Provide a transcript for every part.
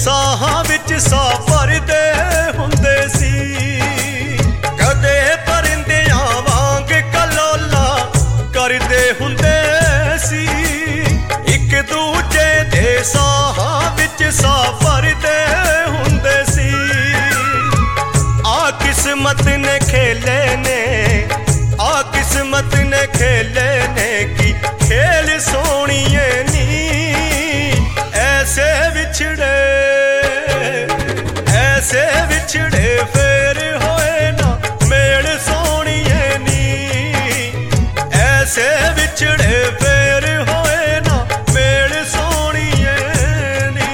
ਸਾਹਾਂ ਵਿੱਚ ਸਾਹ ਭਰਦੇ ਹੁੰਦੇ ਸੀ। ਕਦੇ ਪਰਿੰਦਿਆਂ ਵਾਂਗ ਕਲੋਲਾ ਕਰਦੇ ਹੁੰਦੇ ਸੀ। ਇੱਕ ਦੂਜੇ ਦੇ ਸਾਹਾਂ ਵਿੱਚ ਸਾਹ ਭਰਦੇ ਹੁੰਦੇ ਸੀ। ਆ ਕਿਸਮਤ ਨੇ ਖੇਲੇ ਨੇ, ਆ ਕਿਸਮਤ ਨੇ ਖੇਲੇ ਨੇ ਕਿ खेल सोनिए नी। ऐसे विछड़े फिर होए ना मेल सोनिए नी। ऐसे विछड़े फिर होए ना मेल सोनिए नी।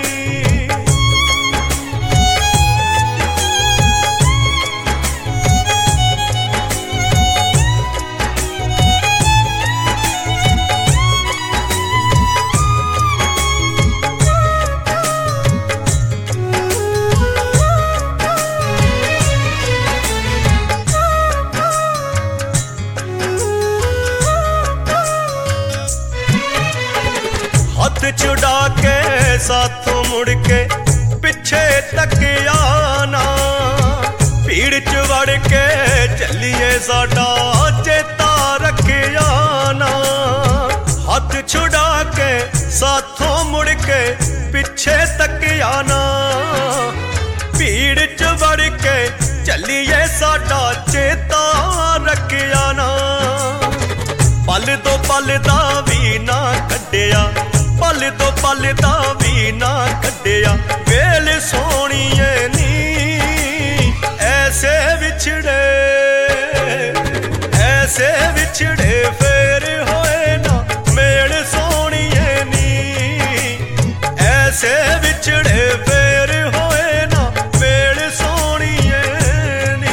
हथ छुड़ा के साथों मुड़ के पिछे तकिया ना। भीड़ च वड़ के चलिए साडा चेता रखिया ना। हथ छुड़ा के साथों मुड़ के पिछे तकिया ना। भीड़ च वड़ के चलिए साडा चेता रखिया ना। पल दो पल दा भी ना कड्डिया, पल दो पल दा भी ना कड्डिया वेल सोनिए नी। ऐसे विछड़े फिर होए ना मेल सोनिए नी। ऐसे विछड़े फिर होए ना मेल सोनिए नी।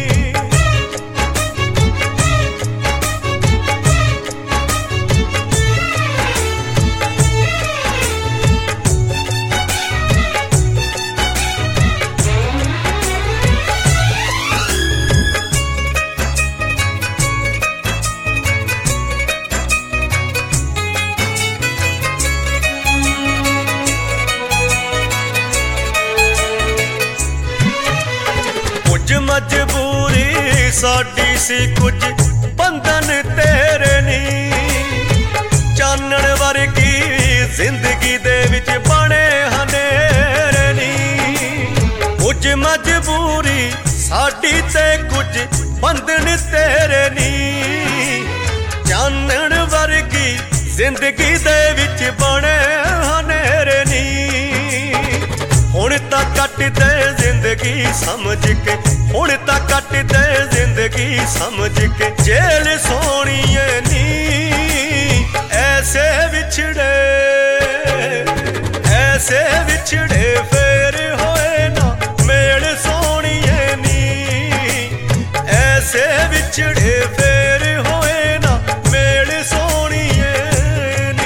मजबूरी साडी सी कुछ बंधन तेरे नी। चानण वर्गी जिंदगी दे विच बने हनेरे नी। कुछ मजबूरी साडी ते कुछ बंधन तेरे नी। चानण वर्गी जिंदगी दे विच बने हनेरे नी। हुण तां कट दे जिंदगी समझ के, हुण तां कट दे जिंदगी समझ के जेल सोनिए नी। ऐसे विछड़े फिर होए ना मेल सोनिए नी। ऐसे विछड़े फिर होए ना मेल सोनिए नी।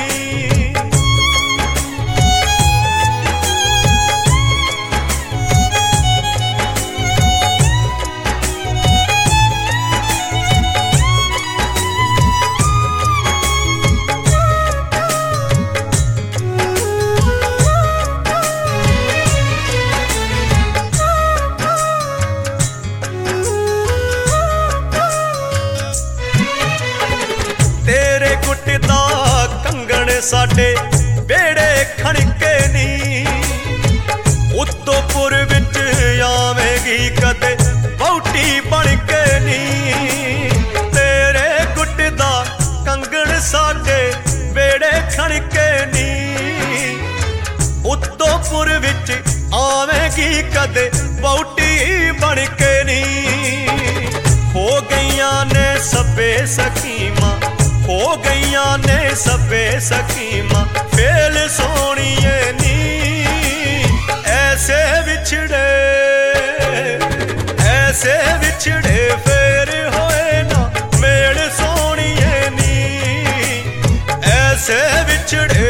तेरे कुटदा कंगण साडे बेड़े खड़के नी। उत्तों पुर विच आवेगी कदे वहुटी बन के नी। तेरे कुटदा कंगण साडे बेड़े खड़के नी। उत्तों पुर विच आवेगी कदे वहुटी बन के नी। हो गईयां ने सभे सकीमां, हो गईयां ने सभे सकीमां फेल सोनिए नी। ऐसे विछड़े फिर होए ना मेल सोनिए नी। ऐसे विछड़े